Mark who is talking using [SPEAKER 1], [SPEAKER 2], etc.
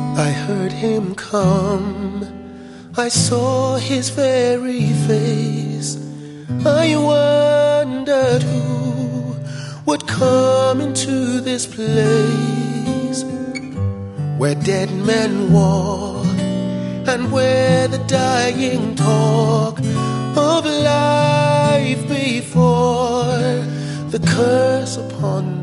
[SPEAKER 1] I heard him come, I saw his very face. I wondered who would come into this place, where dead men walk and where the dying talk of life before the curse upon